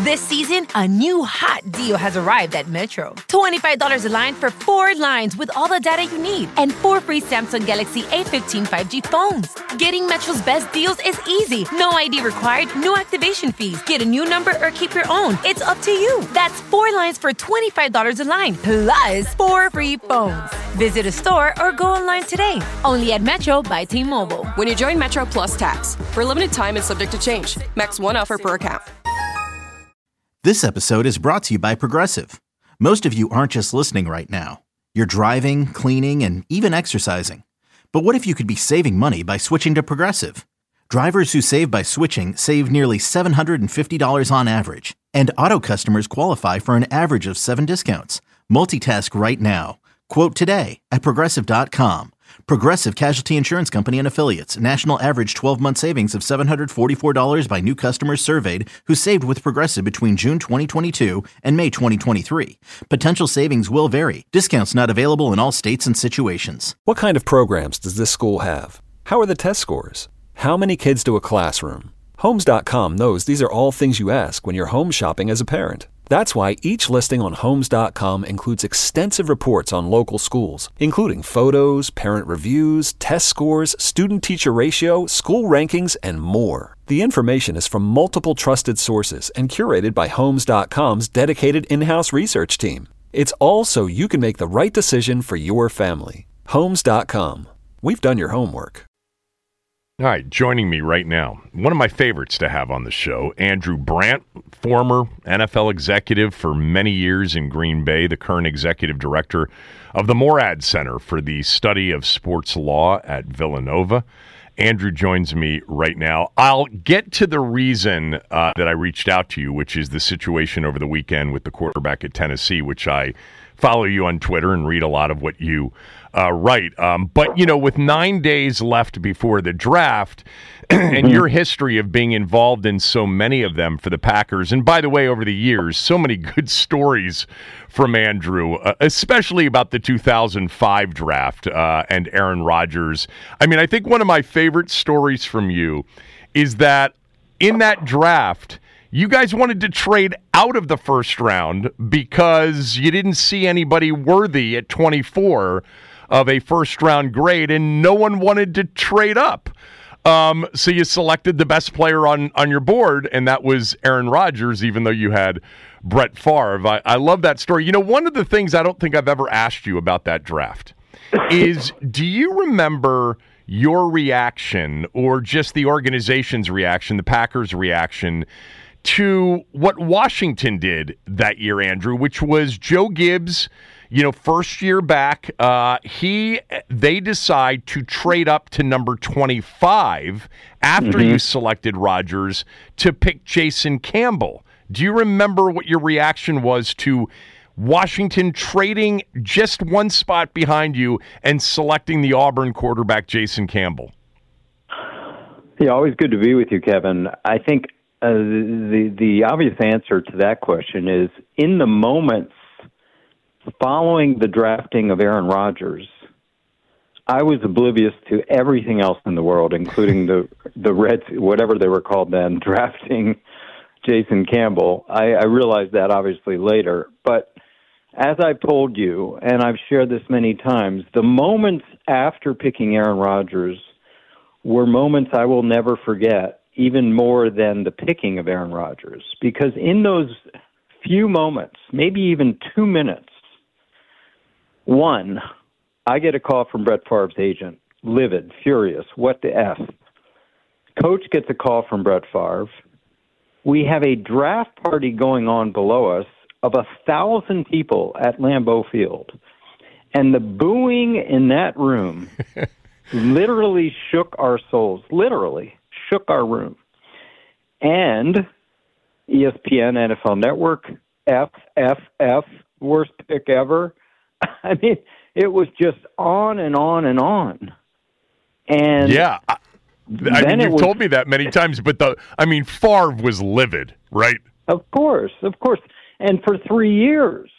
This season, a new hot deal has arrived at Metro. $25 a line for 4 lines with all the data you need and 4 free Samsung Galaxy A15 5G phones. Getting Metro's best deals is easy. No ID required, no activation fees. Get a new number or keep your own. It's up to you. That's 4 lines for $25 a line, plus 4 free phones. Visit a store or go online today. Only at Metro by T-Mobile. When you join Metro Plus Tax. For a limited time and subject to change. Max 1 offer per account. This episode is brought to you by Progressive. Most of you aren't just listening right now. You're driving, cleaning, and even exercising. But what if you could be saving money by switching to Progressive? Drivers who save by switching save nearly $750 on average. And auto customers qualify for an average of 7 discounts. Multitask right now. Quote today at Progressive.com. Progressive Casualty Insurance Company and Affiliates. National average 12-month savings of $744 by new customers surveyed who saved with Progressive between June 2022 and May 2023. Potential savings will vary. Discounts not available in all states and situations. What kind of programs does this school have? How are the test scores? How many kids to a classroom? Homes.com knows these are all things you ask when you're home shopping as a parent. That's why each listing on Homes.com includes extensive reports on local schools, including photos, parent reviews, test scores, student-teacher ratio, school rankings, and more. The information is from multiple trusted sources and curated by Homes.com's dedicated in-house research team. It's all so you can make the right decision for your family. Homes.com. We've done your homework. All right, joining me right now, one of my favorites to have on the show, Andrew Brandt, former NFL executive for many years in Green Bay, the current executive director of the Morad Center for the Study of Sports Law at Villanova. Andrew joins me right now. I'll get to the reason that I reached out to you, which is the situation over the weekend with the quarterback at Tennessee, which I follow you on Twitter and read a lot of what you write. But, you know, with 9 days left before the draft and your history of being involved in so many of them for the Packers, and by the way, over the years, so many good stories from Andrew, especially about the 2005 draft and Aaron Rodgers. I mean, I think one of my favorite stories from you is that in that draft, you guys wanted to trade out of the first round because you didn't see anybody worthy at 24 of a first-round grade, and no one wanted to trade up. So you selected the best player on your board, and that was Aaron Rodgers, even though you had Brett Favre. I love that story. You know, one of the things I don't think I've ever asked you about that draft is, do you remember your reaction, or just the organization's reaction, the Packers' reaction, to what Washington did that year, Andrew, which was Joe Gibbs, you know, first year back, they decide to trade up to number 25 after you selected Rodgers to pick Jason Campbell. Do you remember what your reaction was to Washington trading just one spot behind you and selecting the Auburn quarterback Jason Campbell? Yeah, always good to be with you, Kevin. I think the obvious answer to that question is, in the moments following the drafting of Aaron Rodgers, I was oblivious to everything else in the world, including the Reds, whatever they were called then, drafting Jason Campbell. I realized that obviously later. But as I told you, and I've shared this many times, the moments after picking Aaron Rodgers were moments I will never forget, even more than the picking of Aaron Rodgers. Because in those few moments, maybe even 2 minutes, one, I get a call from Brett Favre's agent, livid, furious, what the F. Coach gets a call from Brett Favre. We have a draft party going on below us of 1,000 people at Lambeau Field. And the booing in that room literally shook our souls, literally shook our room. And ESPN, NFL Network, F, worst pick ever. I mean, it was just on and on and on. And yeah, I mean, you've told me that many times, but Favre was livid, right? Of course. And for 3 years,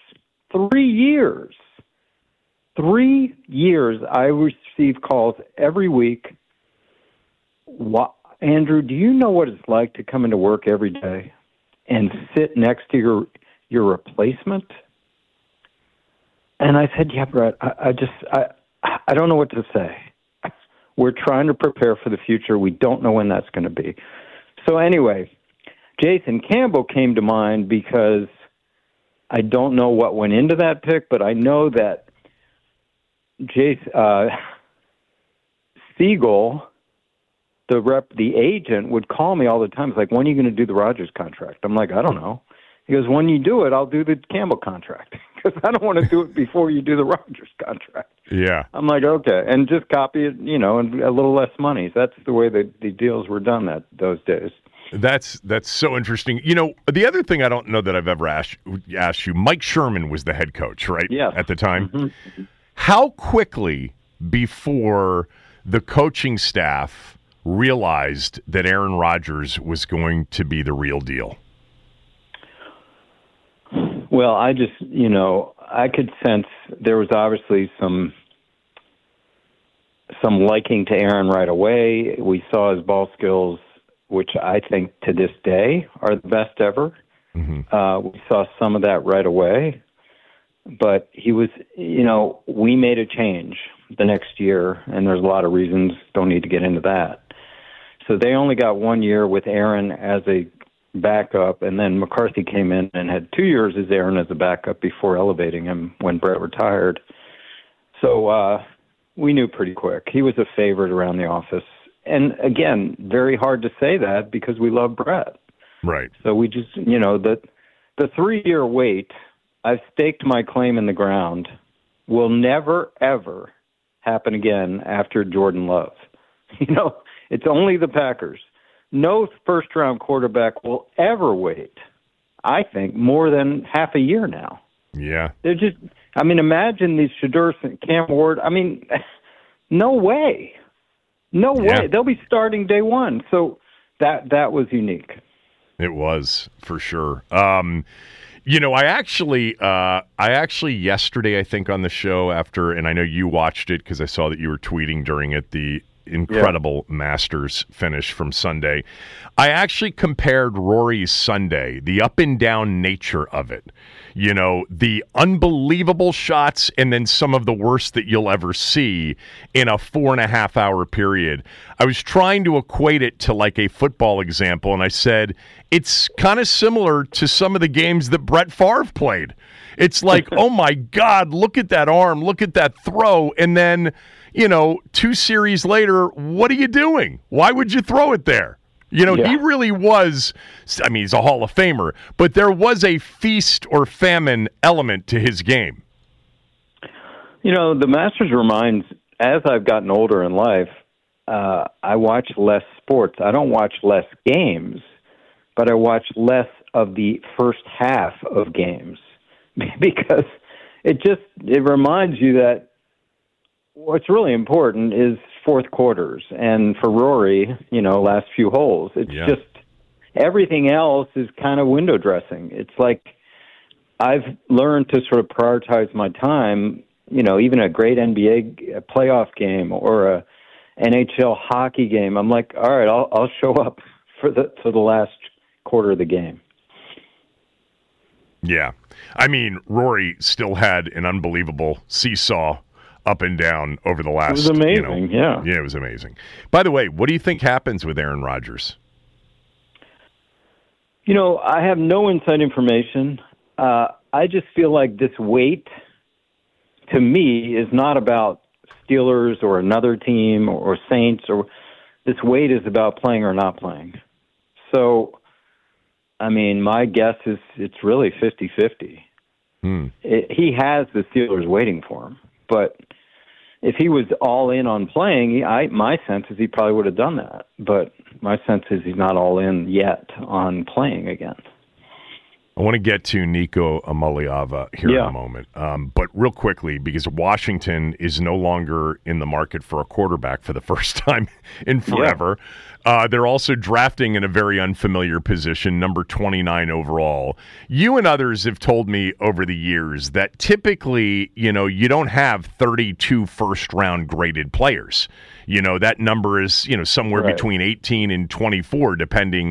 I received calls every week. Andrew, do you know what it's like to come into work every day and sit next to your replacement? And I said, yeah, Brett, I don't know what to say. We're trying to prepare for the future. We don't know when that's going to be. So anyway, Jason Campbell came to mind because I don't know what went into that pick, but I know that Siegel, the agent, would call me all the time. It's like, when are you going to do the Rodgers contract? I'm like, I don't know. He goes, when you do it, I'll do the Campbell contract because I don't want to do it before you do the Rodgers contract. Yeah. I'm like, okay, and just copy it, and a little less money. That's the way the deals were done those days. That's so interesting. The other thing I don't know that I've ever asked you, Mike Sherman was the head coach, right? Yeah. At the time. Mm-hmm. How quickly before the coaching staff realized that Aaron Rodgers was going to be the real deal? Well, I just, I could sense there was obviously some liking to Aaron right away. We saw his ball skills, which I think to this day are the best ever. Mm-hmm. We saw some of that right away. But he was, we made a change the next year, and there's a lot of reasons, don't need to get into that. So they only got 1 year with Aaron as a backup, and then McCarthy came in and had 2 years as Aaron as a backup before elevating him when Brett retired. So we knew pretty quick. He was a favorite around the office. And again, very hard to say that because we love Brett. Right. So we just, the 3-year wait, I've staked my claim in the ground, will never, ever happen again after Jordan Love. It's only the Packers. No first-round quarterback will ever wait, I think, more than half a year now. Yeah. They're just, imagine these Shedeur and Cam Ward. No way. No way. Yeah. They'll be starting day one. So that was unique. It was, for sure. I actually yesterday, I think, on the show after, and I know you watched it because I saw that you were tweeting during it, the incredible Masters finish from Sunday. I actually compared Rory's Sunday, the up and down nature of it, the unbelievable shots and then some of the worst that you'll ever see in a 4.5 hour period. I was trying to equate it to like a football example, and I said, it's kind of similar to some of the games that Brett Favre played. It's like, oh my God, look at that arm, look at that throw, and then 2 series later, what are you doing? Why would you throw it there? He really was, he's a Hall of Famer, but there was a feast or famine element to his game. The Masters reminds, as I've gotten older in life, I watch less sports. I don't watch less games, but I watch less of the first half of games because it reminds you that what's really important is fourth quarters. And for Rory, last few holes, it's just everything else is kind of window dressing. It's like I've learned to sort of prioritize my time, even a great NBA playoff game or a NHL hockey game. I'm like, all right, I'll show up for the last quarter of the game. Yeah. Rory still had an unbelievable seesaw up and down over the last. It was amazing, yeah. Yeah, it was amazing. By the way, what do you think happens with Aaron Rodgers? I have no inside information. I just feel like this wait, to me, is not about Steelers or another team or Saints. Or this wait is about playing or not playing. So, my guess is it's really 50-50. He has the Steelers waiting for him, but if he was all in on playing, my sense is he probably would have done that. But my sense is he's not all in yet on playing again. I want to get to Nico Amaliava here in a moment. But real quickly, because Washington is no longer in the market for a quarterback for the first time in forever. They're also drafting in a very unfamiliar position, number 29 overall. You and others have told me over the years that typically, you don't have 32 first-round graded players. That number is, somewhere between 18 and 24, depending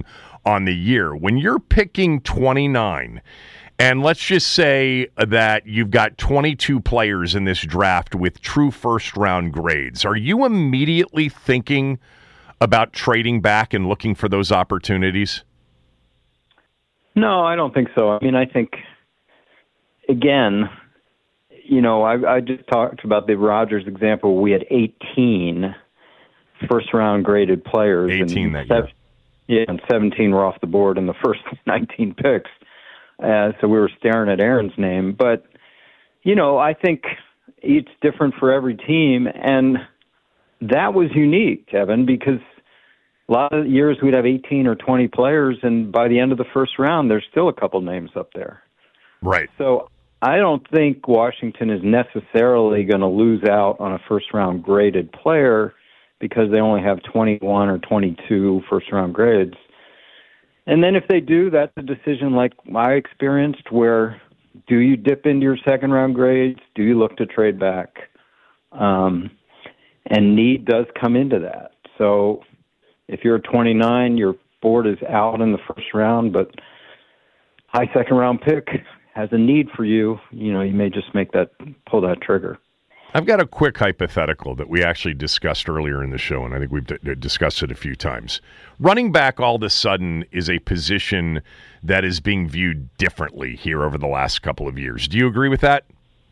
on the year. When you're picking 29, and let's just say that you've got 22 players in this draft with true first-round grades, are you immediately thinking about trading back and looking for those opportunities? No, I don't think so. I mean, I think, again, you know, I just talked about the Rodgers example. We had 18 first-round graded players. 18 that year. Yeah, and 17 were off the board in the first 19 picks. So we were staring at Aaron's name. But, you know, I think it's different for every team. And that was unique, Kevin, because a lot of years we'd have 18 or 20 players, and by the end of the first round, there's still a couple names up there. Right. So I don't think Washington is necessarily going to lose out on a first-round graded player because they only have 21 or 22 first-round grades. And then if they do, that's a decision like I experienced where do you dip into your second-round grades? Do you look to trade back? And need does come into that. So if you're 29, your board is out in the first round, but high second-round pick has a need for you, you know, you may just pull that trigger. I've got a quick hypothetical that we actually discussed earlier in the show, and I think we've discussed it a few times. Running back all of a sudden is a position that is being viewed differently here over the last couple of years. Do you agree with that?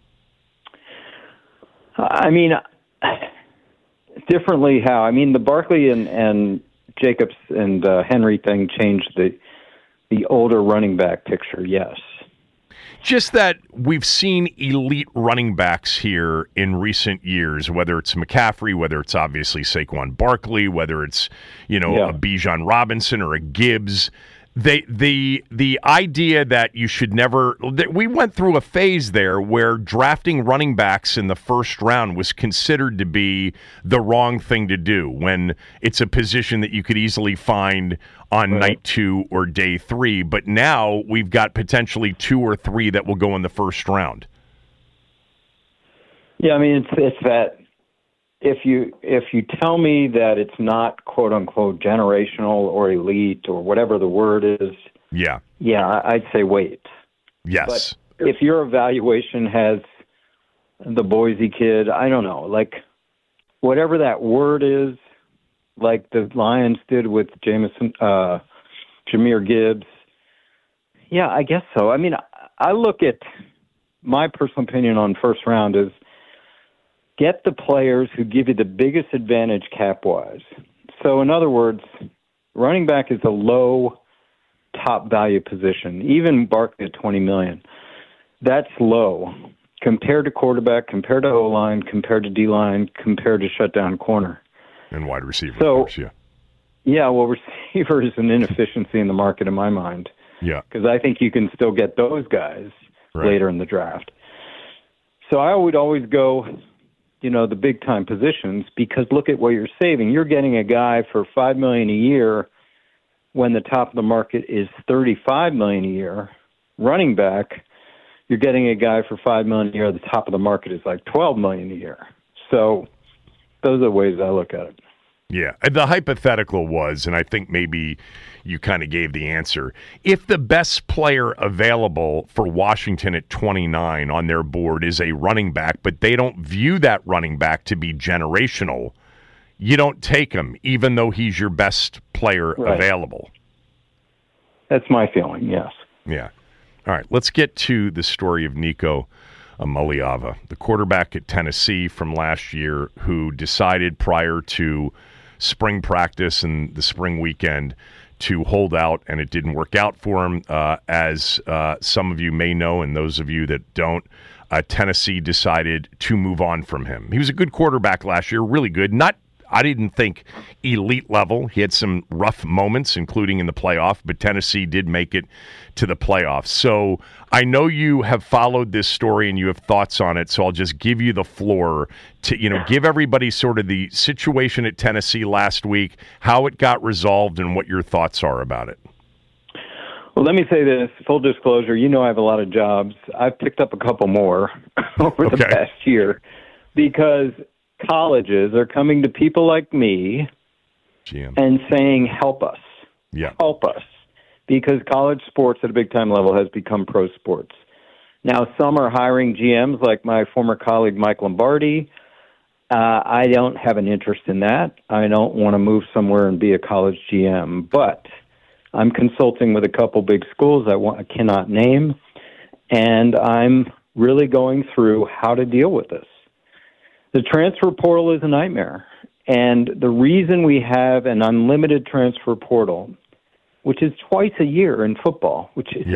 I mean, differently how? I mean, the Barkley and Jacobs and Henry thing changed the older running back picture, yes. Just that we've seen elite running backs here in recent years, whether it's McCaffrey, whether it's obviously Saquon Barkley, whether it's, you know, a Bijan Robinson or a Gibbs. The idea that you should never – we went through a phase there where drafting running backs in the first round was considered to be the wrong thing to do when it's a position that you could easily find on night 2 or day 3. But now we've got potentially 2 or 3 that will go in the first round. Yeah, I mean, it's that if you tell me that it's not quote unquote generational or elite or whatever the word is, yeah, I'd say wait. Yes. But if your evaluation has the Boise kid, I don't know, like whatever that word is, like the Lions did with Jahmyr Gibbs. Yeah, I guess so. I mean, I look at my personal opinion on first round is get the players who give you the biggest advantage cap-wise. So, in other words, running back is a low top value position. Even Barkley at $20 million, that's low compared to quarterback, compared to O-line, compared to D-line, compared to shutdown corner. And wide receiver, so, of course, yeah. Yeah, well, receiver is an inefficiency in the market in my mind. Yeah. Because I think you can still get those guys later in the draft. So I would always go, you know, the big-time positions because look at what you're saving. You're getting a guy for $5 million a year when the top of the market is $35 million a year. Running back, you're getting a guy for $5 million a year. The top of the market is like $12 million a year. So those are the ways I look at it. Yeah, the hypothetical was, and I think maybe you kind of gave the answer, if the best player available for Washington at 29 on their board is a running back, but they don't view that running back to be generational, you don't take him, even though he's your best player available. That's my feeling, yes. Yeah. All right, let's get to the story of Nico Iamaleava, the quarterback at Tennessee from last year who decided prior to spring practice and the spring weekend to hold out, and it didn't work out for him. As some of you may know, and those of you that don't, Tennessee decided to move on from him. He was a good quarterback last year, really good. I didn't think elite level. He had some rough moments, including in the playoff, but Tennessee did make it to the playoffs. So I know you have followed this story and you have thoughts on it, so I'll just give you the floor to, you know, give everybody sort of the situation at Tennessee last week, how it got resolved, and what your thoughts are about it. Well, let me say this, full disclosure, you know I have a lot of jobs. I've picked up a couple more over the past year because colleges are coming to people like me and saying, help us. Yeah. Help us. because college sports at a big-time level has become pro sports. Now, some are hiring GMs like my former colleague Mike Lombardi. I don't have an interest in that. I don't want to move somewhere and be a college GM, but I'm consulting with a couple big schools I cannot name, and I'm really going through how to deal with this. The transfer portal is a nightmare, and the reason we have an unlimited transfer portal, which is twice a year in football, which is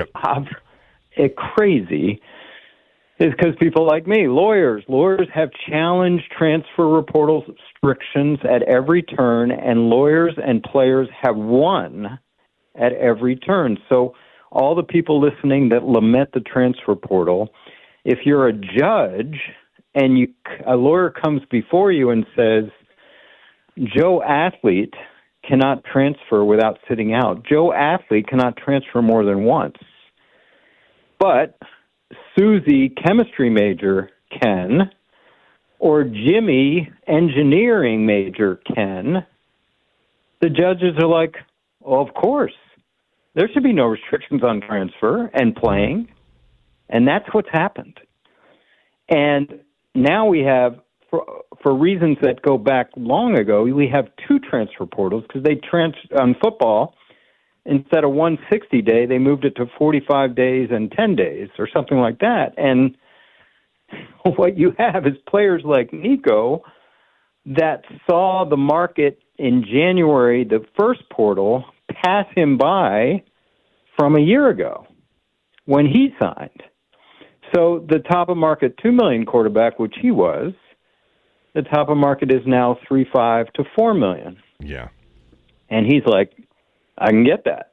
crazy, is because people like me, lawyers have challenged transfer portal restrictions at every turn, and lawyers and players have won at every turn. So all the people listening that lament the transfer portal, if you're a judge and a lawyer comes before you and says, Joe Athlete cannot transfer without sitting out. Joe Athlete cannot transfer more than once. But Susie, chemistry major, can, or Jimmy, engineering major, can. The judges are like, well, of course. There should be no restrictions on transfer and playing. And that's what's happened. And now we have, for reasons that go back long ago, we have two transfer portals because on football, instead of 160 day, they moved it to 45 days and 10 days or something like that. And what you have is players like Nico that saw the market in January, the first portal, pass him by from a year ago when he signed. So the top of market $2 million quarterback, which he was, the top of market is now $3.5 to $4 million. Yeah. And he's like, I can get that.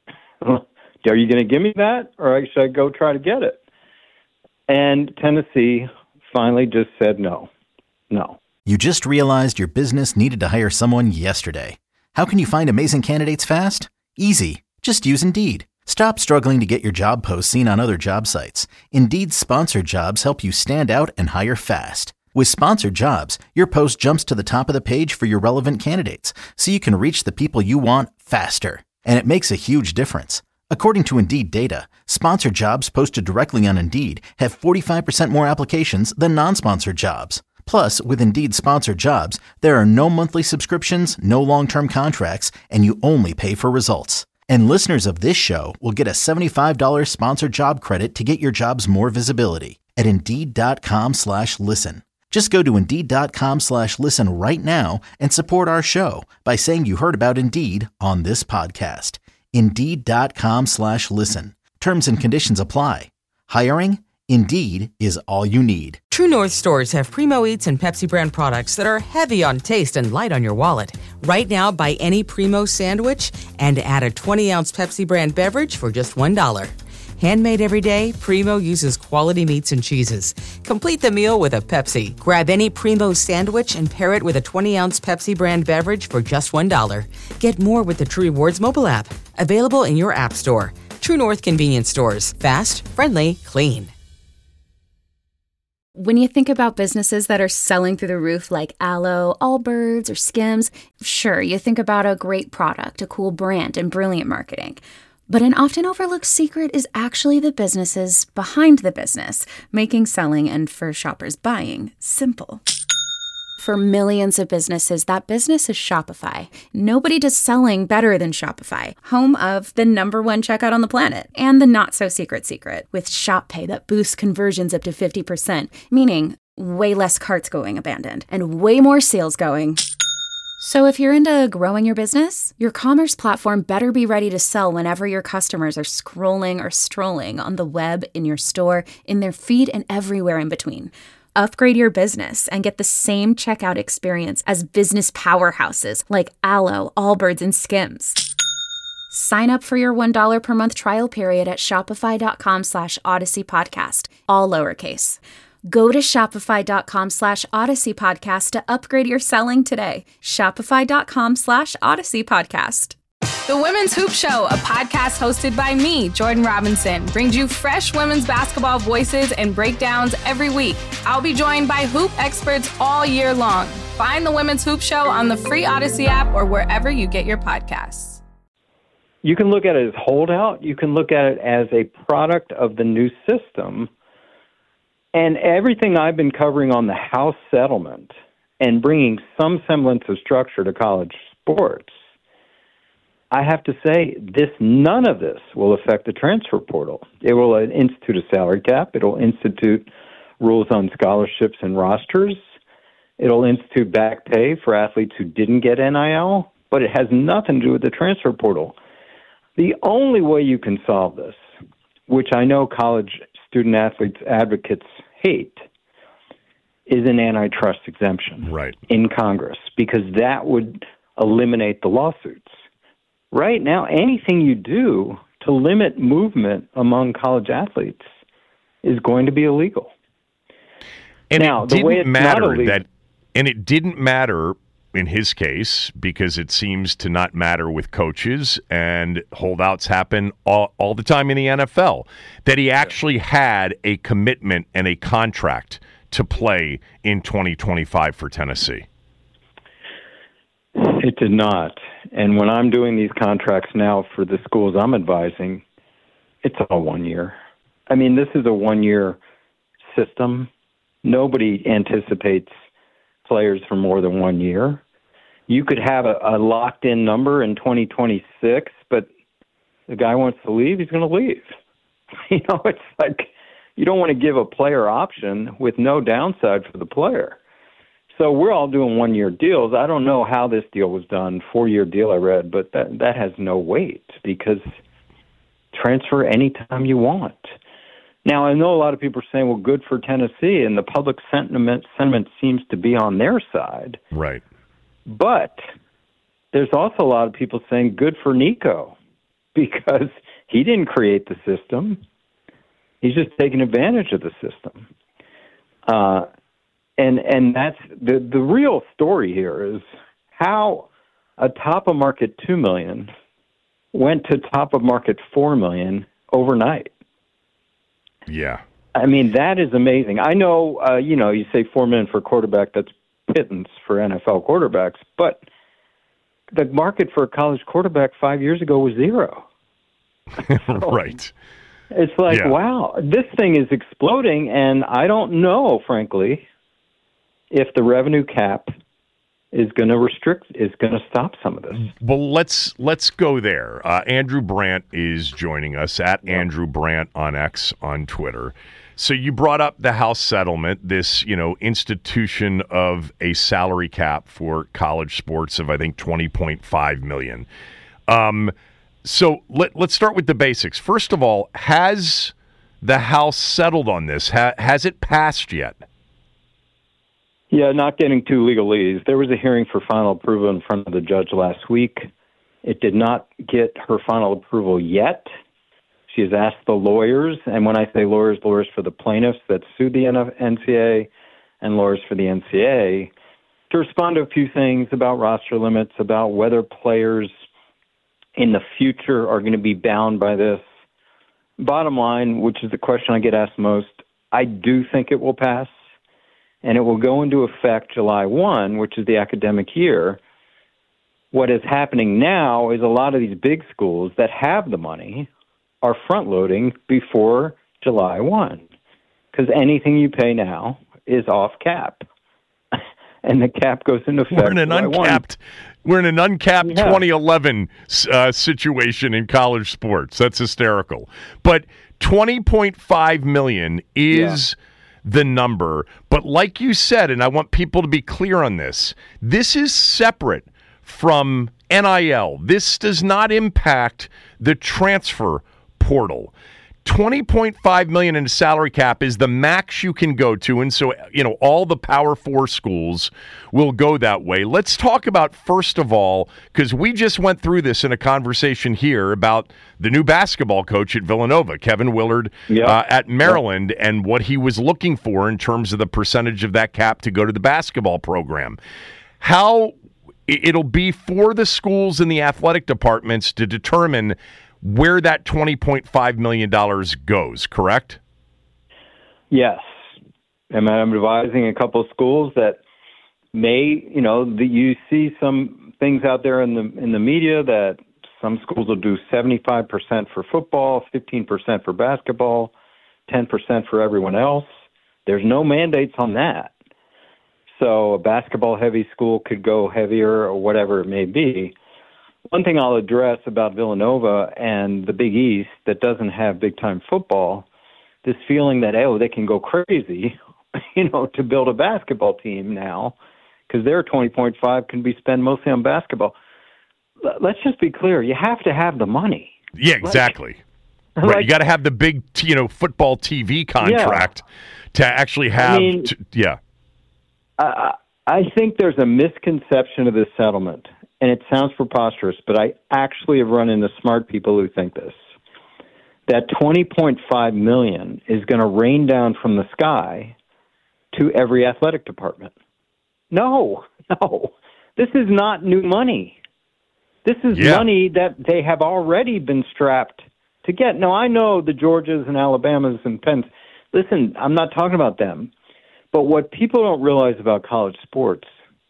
Are you going to give me that, or should I go try to get it? And Tennessee finally just said no. You just realized your business needed to hire someone yesterday. How can you find amazing candidates fast? Easy. Just use Indeed. Stop struggling to get your job posts seen on other job sites. Indeed's sponsored jobs help you stand out and hire fast. With sponsored jobs, your post jumps to the top of the page for your relevant candidates, so you can reach the people you want faster. And it makes a huge difference. According to Indeed data, sponsored jobs posted directly on Indeed have 45% more applications than non-sponsored jobs. Plus, with Indeed sponsored jobs, there are no monthly subscriptions, no long-term contracts, and you only pay for results. And listeners of this show will get a $75 sponsored job credit to get your jobs more visibility at Indeed.com/listen. Just go to Indeed.com/listen right now and support our show by saying you heard about Indeed on this podcast. Indeed.com/listen. Terms and conditions apply. Hiring? Indeed is all you need. True North stores have Primo Eats and Pepsi brand products that are heavy on taste and light on your wallet. Right now, buy any Primo sandwich and add a 20-ounce Pepsi brand beverage for just $1. Handmade every day, Primo uses quality meats and cheeses. Complete the meal with a Pepsi. Grab any Primo sandwich and pair it with a 20-ounce Pepsi brand beverage for just $1. Get more with the True Rewards mobile app. Available in your app store. True North convenience stores. Fast, friendly, clean. When you think about businesses that are selling through the roof like Aloe, Allbirds, or Skims, sure, you think about a great product, a cool brand, and brilliant marketing. But an often overlooked secret is actually the businesses behind the business, making selling and, for shoppers, buying simple. For millions of businesses, that business is Shopify. Nobody does selling better than Shopify, home of the #1 checkout on the planet, and the not-so-secret secret, with Shop Pay that boosts conversions up to 50%, meaning way less carts going abandoned, and way more sales going. So if you're into growing your business, your commerce platform better be ready to sell whenever your customers are scrolling or strolling on the web, in your store, in their feed, and everywhere in between. Upgrade your business and get the same checkout experience as business powerhouses like Aloe, Allbirds, and Skims. Sign up for your $1 per month trial period at shopify.com/Odyssey Podcast, all lowercase. Go to shopify.com/Odyssey Podcast to upgrade your selling today. Shopify.com/Odyssey Podcast. The Women's Hoop Show, a podcast hosted by me, Jordan Robinson, brings you fresh women's basketball voices and breakdowns every week. I'll be joined by hoop experts all year long. Find the Women's Hoop Show on the free Odyssey app or wherever you get your podcasts. You can look at it as holdout. You can look at it as a product of the new system. And everything I've been covering on the House settlement and bringing some semblance of structure to college sports, I have to say none of this will affect the transfer portal. It will institute a salary cap. It'll institute rules on scholarships and rosters. It'll institute back pay for athletes who didn't get NIL, but it has nothing to do with the transfer portal. The only way you can solve this, which I know college student athletes advocates hate, is an antitrust exemption in Congress, because that would eliminate the lawsuits. Right now, anything you do to limit movement among college athletes is going to be illegal. And now, it didn't matter and it didn't matter in his case, because it seems to not matter with coaches, and holdouts happen all the time in the NFL, that he actually had a commitment and a contract to play in 2025 for Tennessee. It did not. And when I'm doing these contracts now for the schools I'm advising, it's all 1 year. I mean, this is a 1-year system. Nobody anticipates players for more than 1 year. You could have a locked-in number in 2026, but the guy wants to leave, he's going to leave. It's like you don't want to give a player option with no downside for the player. So we're all doing 1-year deals. I don't know how this deal was done, 4-year deal I read, but that has no weight, because transfer anytime you want. Now, I know a lot of people are saying, well, good for Tennessee, and the public sentiment seems to be on their side. Right. But there's also a lot of people saying good for Nico, because he didn't create the system. He's just taking advantage of the system. And that's the real story here, is how a top of market $2 million went to top of market $4 million overnight. Yeah. I mean, that is amazing. I know, you say $4 million for a quarterback, that's pittance for NFL quarterbacks, but the market for a college quarterback 5 years ago was zero. Right. It's like, wow, this thing is exploding, and I don't know, frankly, if the revenue cap is going to stop some of this. Well, let's go there. Andrew Brandt is joining us at Andrew Brandt on X on Twitter. So you brought up the House settlement, this institution of a salary cap for college sports of, I think, $20.5 million. So let's start with the basics. First of all, has the House settled on this? Has it passed yet? Yeah, not getting too legalese. There was a hearing for final approval in front of the judge last week. It did not get her final approval yet. She has asked the lawyers, and when I say lawyers for the plaintiffs that sued the NCAA and lawyers for the NCAA, to respond to a few things about roster limits, about whether players in the future are going to be bound by this. Bottom line, which is the question I get asked most, I do think it will pass, and it will go into effect July 1, which is the academic year. What is happening now is a lot of these big schools that have the money are front-loading before July 1, because anything you pay now is off cap, and the cap goes into effect. We're in an uncapped 2011 situation in college sports. That's hysterical. But $20.5 million is the number. But like you said, and I want people to be clear on this is separate from NIL. This does not impact the transfer portal. $20.5 million in salary cap is the max you can go to, and so all the Power 4 schools will go that way. Let's talk about, first of all, because we just went through this in a conversation here about the new basketball coach at Villanova, Kevin Willard, at Maryland, and what he was looking for in terms of the percentage of that cap to go to the basketball program. How it'll be for the schools and the athletic departments to determine where that $20.5 million goes, correct? Yes. And I'm advising a couple of schools that may, you see some things out there in the media that Some schools will do 75% for football, 15% for basketball, 10% for everyone else. There's no mandates on that. So a basketball-heavy school could go heavier or whatever it may be. One thing I'll address about Villanova and the Big East that doesn't have big-time football, this feeling that, they can go crazy, to build a basketball team now because their 20.5 can be spent mostly on basketball. Let's just be clear. You have to have the money. Yeah, exactly. Right. You got to have the big, football TV contract to actually have. I think there's a misconception of this settlement, and it sounds preposterous, but I actually have run into smart people who think this. That $20.5 million is going to rain down from the sky to every athletic department. No. This is not new money. This is money that they have already been strapped to get. Now, I know the Georgias and Alabamas and Penns. Listen, I'm not talking about them. But what people don't realize about college sports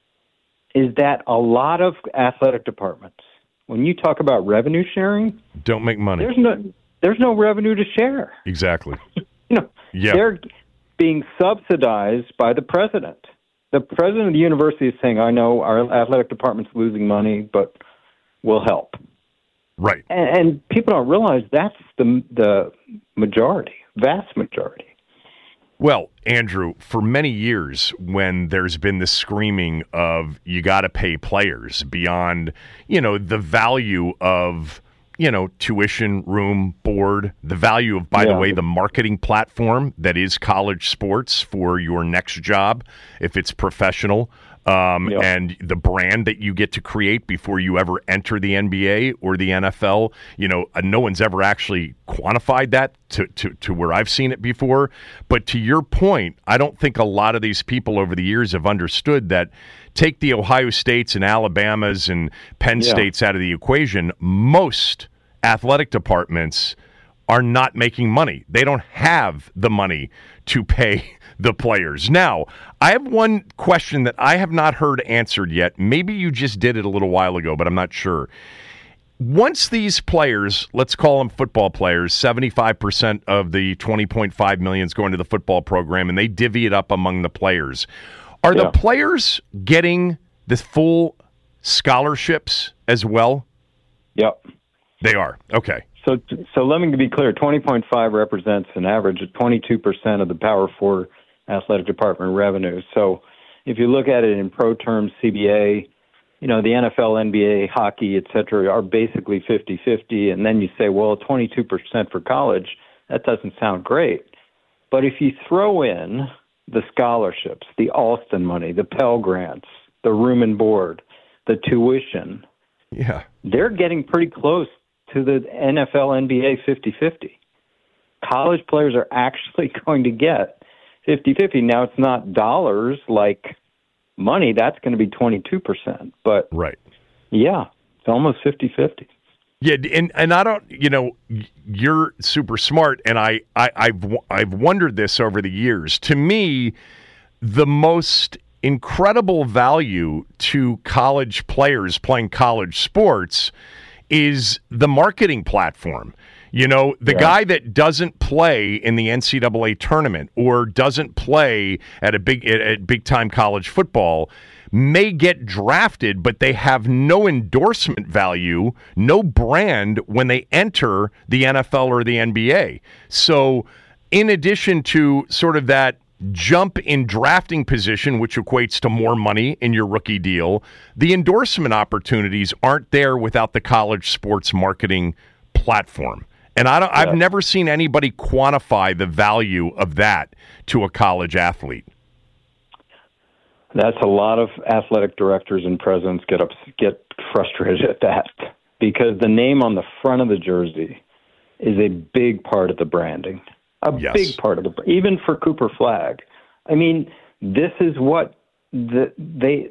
is that a lot of athletic departments, when you talk about revenue sharing, don't make money. There's no revenue to share. Exactly. They're being subsidized by the president. The president of the university is saying, I know our athletic department's losing money, but we'll help. Right. And people don't realize that's the majority, vast majority. Well, Andrew, for many years when there's been this screaming of you got to pay players beyond, the value of, tuition, room, board, the value of, by the way, the marketing platform that is college sports for your next job, if it's professional, and the brand that you get to create before you ever enter the NBA or the NFL. No one's ever actually quantified that to where I've seen it before. But to your point, I don't think a lot of these people over the years have understood that. Take the Ohio States and Alabamas and Penn States out of the equation. Most athletic departments are not making money. They don't have the money to pay the players. Now, I have one question that I have not heard answered yet. Maybe you just did it a little while ago, but I'm not sure. Once these players, let's call them football players, 75% of the $20.5 million is going to the football program, and they divvy it up among the players. Are the players getting the full scholarships as well? Yep. They are. Okay. So let me be clear. 20.5 represents an average of 22% of the Power 4 athletic department revenue. So if you look at it in pro terms, CBA, the NFL, NBA, hockey, et cetera, are basically 50-50. And then you say, well, 22% for college, that doesn't sound great. But if you throw in the scholarships, the Alston money, the Pell Grants, the room and board, the tuition, they're getting pretty close to the NFL, NBA 50-50. College players are actually going to get 50-50. Now, it's not dollars like money. That's going to be 22%. But, it's almost 50-50. Yeah, and I don't, you're super smart, and I've wondered this over the years. To me, the most incredible value to college players playing college sports is the marketing platform. The guy that doesn't play in the NCAA tournament or doesn't play at big time college football may get drafted, but they have no endorsement value, no brand when they enter the NFL or the NBA. So in addition to sort of that jump in drafting position, which equates to more money in your rookie deal, the endorsement opportunities aren't there without the college sports marketing platform. And I've never seen anybody quantify the value of that to a college athlete. That's a lot of athletic directors and presidents get frustrated at that because the name on the front of the jersey is a big part of the branding. Big part of even for Cooper Flagg. I mean, this is what if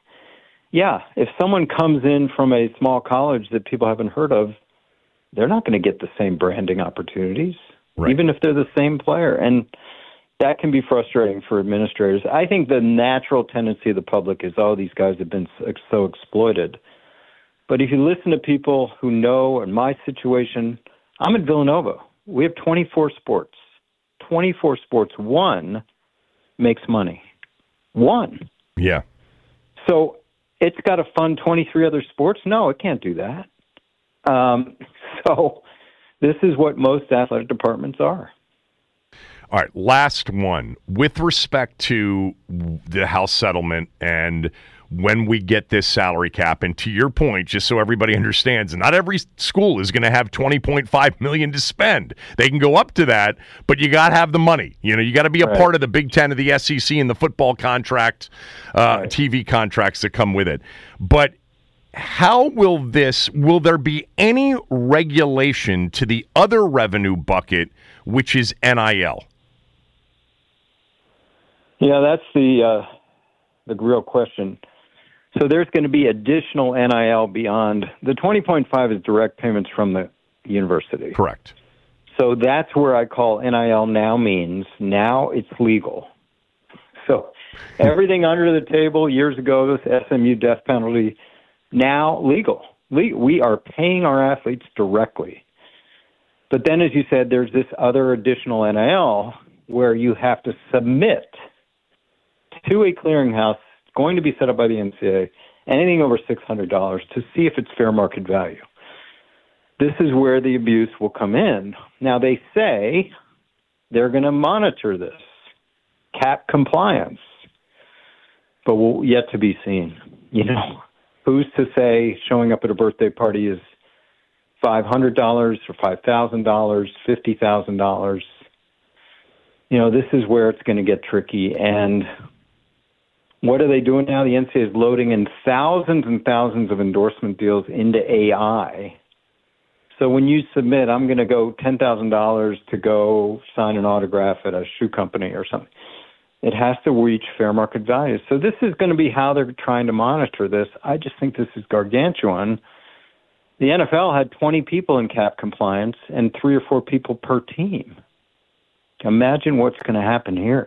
someone comes in from a small college that people haven't heard of, they're not going to get the same branding opportunities, even if they're the same player. And that can be frustrating for administrators. I think the natural tendency of the public is, these guys have been so exploited But if you listen to people who know in my situation, I'm at Villanova. We have 24 sports. 24 sports. One makes money. One. Yeah. So it's got to fund 23 other sports? No, it can't do that. So this is what most athletic departments are. All right, last one. With respect to the House settlement and when we get this salary cap, and to your point, just so everybody understands, not every school is going to have $20.5 million to spend. They can go up to that, but you got to have the money. You know, you got to be a part of the Big Ten of the SEC and the football contract, TV contracts that come with it. But how will there be any regulation to the other revenue bucket, which is NIL? Yeah, that's the real question. So there's going to be additional NIL beyond the 20.5 is direct payments from the university. Correct. So that's where I call NIL now means now it's legal. So everything under the table years ago, this SMU death penalty, now legal. We are paying our athletes directly. But then, as you said, there's this other additional NIL where you have to submit to a clearinghouse going to be set up by the NCAA, anything over $600 to see if it's fair market value. This is where the abuse will come in. Now, they say they're going to monitor this, cap compliance, but we'll yet to be seen. You know, who's to say showing up at a birthday party is $500 or $5,000, $50,000? You know, this is where it's going to get tricky. And what are they doing now? The NCAA is loading in thousands and thousands of endorsement deals into AI. So when you submit, I'm going to go $10,000 to go sign an autograph at a shoe company or something. It has to reach fair market value. So this is going to be how they're trying to monitor this. I just think this is gargantuan. The NFL had 20 people in cap compliance and 3 or 4 people per team. Imagine what's going to happen here.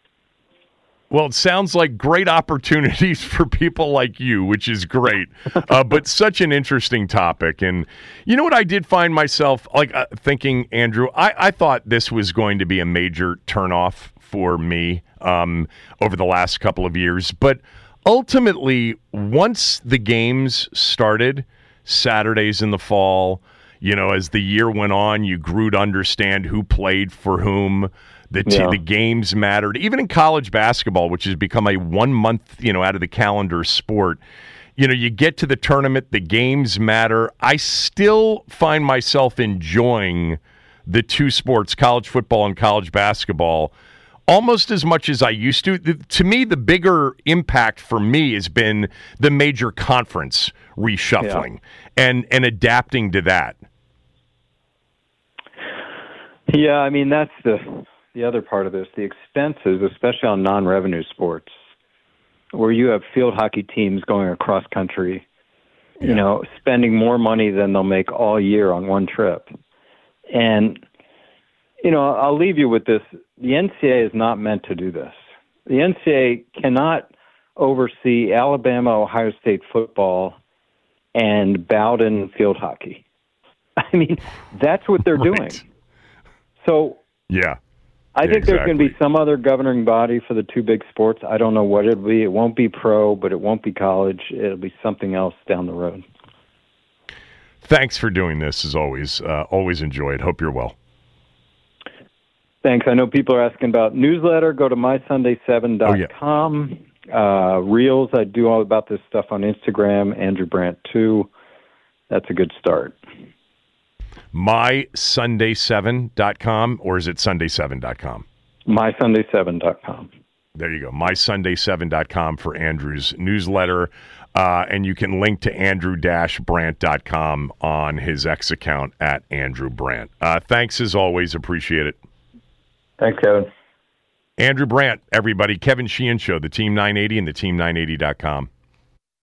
Well, it sounds like great opportunities for people like you, which is great, but such an interesting topic. And you know what I did find myself thinking, Andrew? I thought this was going to be a major turnoff for me over the last couple of years. But ultimately, once the games started, Saturdays in the fall, you know, as the year went on, you grew to understand who played for whom. The games mattered. Even in college basketball, which has become a 1 month, out of the calendar sport, you get to the tournament, the games matter. I still find myself enjoying the two sports, college football and college basketball, almost as much as I used to. To me, the bigger impact for me has been the major conference reshuffling and adapting to that. Yeah, I mean, that's the other part of this. The expenses, especially on non-revenue sports, where you have field hockey teams going across country, spending more money than they'll make all year on one trip. And, I'll leave you with this. The NCAA is not meant to do this. The NCAA cannot oversee Alabama, Ohio State football, and Bowdoin field hockey. I mean, that's what they're doing. So, I think there's going to be some other governing body for the two big sports. I don't know what it'll be. It won't be pro, but it won't be college. It'll be something else down the road. Thanks for doing this, as always. Always enjoyed. Hope you're well. Thanks. I know people are asking about newsletter. Go to mysunday7.com. Reels, I do all about this stuff on Instagram, Andrew Brandt 2. That's a good start. mysunday7.com, or is it sunday7.com? mysunday7.com. There you go. mysunday7.com for Andrew's newsletter. And you can link to andrew-brandt.com on his X account at Andrew Brandt. Thanks as always. Appreciate it. Thanks, Kevin. Andrew Brandt, everybody. Kevin Sheehan Show, the Team 980 and the Team980.com.